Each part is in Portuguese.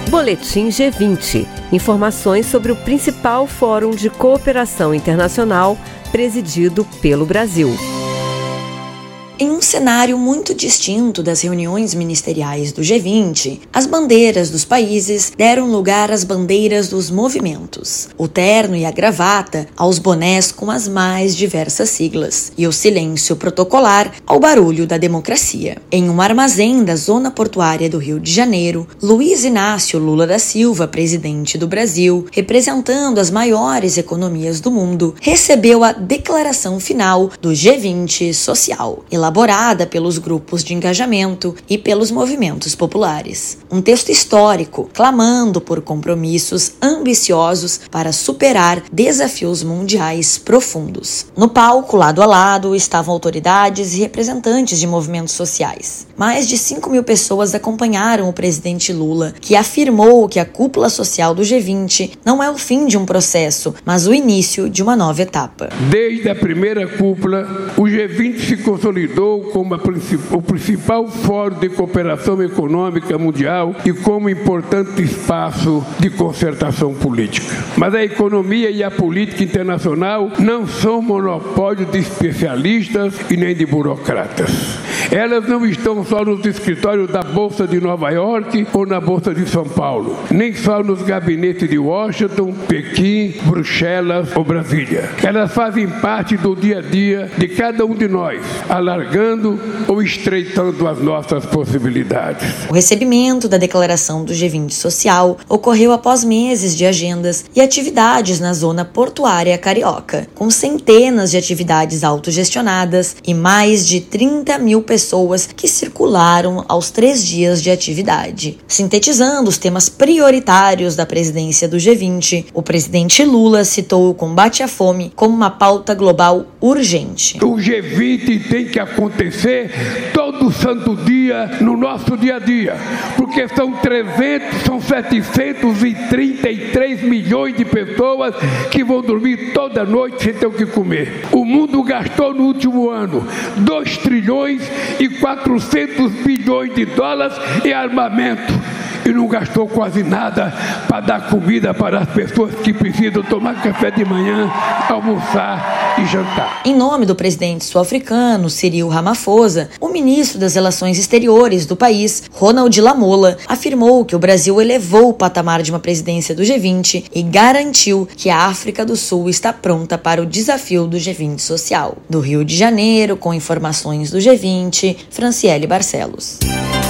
Boletim G20. Informações sobre o principal fórum de cooperação internacional presidido pelo Brasil. Em um cenário muito distinto das reuniões ministeriais do G20, as bandeiras dos países deram lugar às bandeiras dos movimentos, o terno e a gravata aos bonés com as mais diversas siglas, e o silêncio protocolar ao barulho da democracia. Em um armazém da zona portuária do Rio de Janeiro, Luiz Inácio Lula da Silva, presidente do Brasil, representando as maiores economias do mundo, recebeu a declaração final do G20 Social, elaborada pelos grupos de engajamento e pelos movimentos populares. Um texto histórico, clamando por compromissos ambiciosos para superar desafios mundiais profundos. No palco, lado a lado, estavam autoridades e representantes de movimentos sociais. Mais de 5.000 pessoas acompanharam o presidente Lula, que afirmou que a cúpula social do G20 não é o fim de um processo, mas o início de uma nova etapa. Desde a primeira cúpula, o G20 se consolidou como o principal fórum de cooperação econômica mundial e como importante espaço de concertação política. Mas a economia e a política internacional não são monopólio de especialistas e nem de burocratas. Elas não estão só nos escritórios da Bolsa de Nova York ou na Bolsa de São Paulo, nem só nos gabinetes de Washington, Pequim, Bruxelas ou Brasília. Elas fazem parte do dia a dia de cada um de nós, alargando ou estreitando as nossas possibilidades. O recebimento da declaração do G20 Social ocorreu após meses de agendas e atividades na zona portuária carioca, com centenas de atividades autogestionadas e mais de 30.000 pessoas que circularam aos 3 dias de atividade. Sintetizando os temas prioritários da presidência do G20, o presidente Lula citou o combate à fome como uma pauta global urgente. O G20 tem que acontecer todo santo dia no nosso dia a dia, porque são 733 milhões de pessoas que vão dormir toda noite sem ter o que comer. O mundo gastou no último ano 2 trilhões e 400 bilhões de dólares em armamento e não gastou quase nada para dar comida para as pessoas que precisam tomar café de manhã, almoçar e jantar. Em nome do presidente sul-africano, Cyril Ramaphosa, o ministro das Relações Exteriores do país, Ronald Lamola, afirmou que o Brasil elevou o patamar de uma presidência do G20 e garantiu que a África do Sul está pronta para o desafio do G20 Social. Do Rio de Janeiro, com informações do G20, Franciele Barcelos.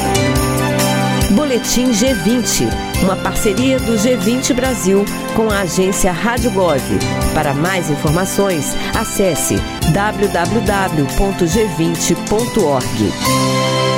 Boletim G20, uma parceria do G20 Brasil com a agência Rádio Gov. Para mais informações, acesse www.g20.org.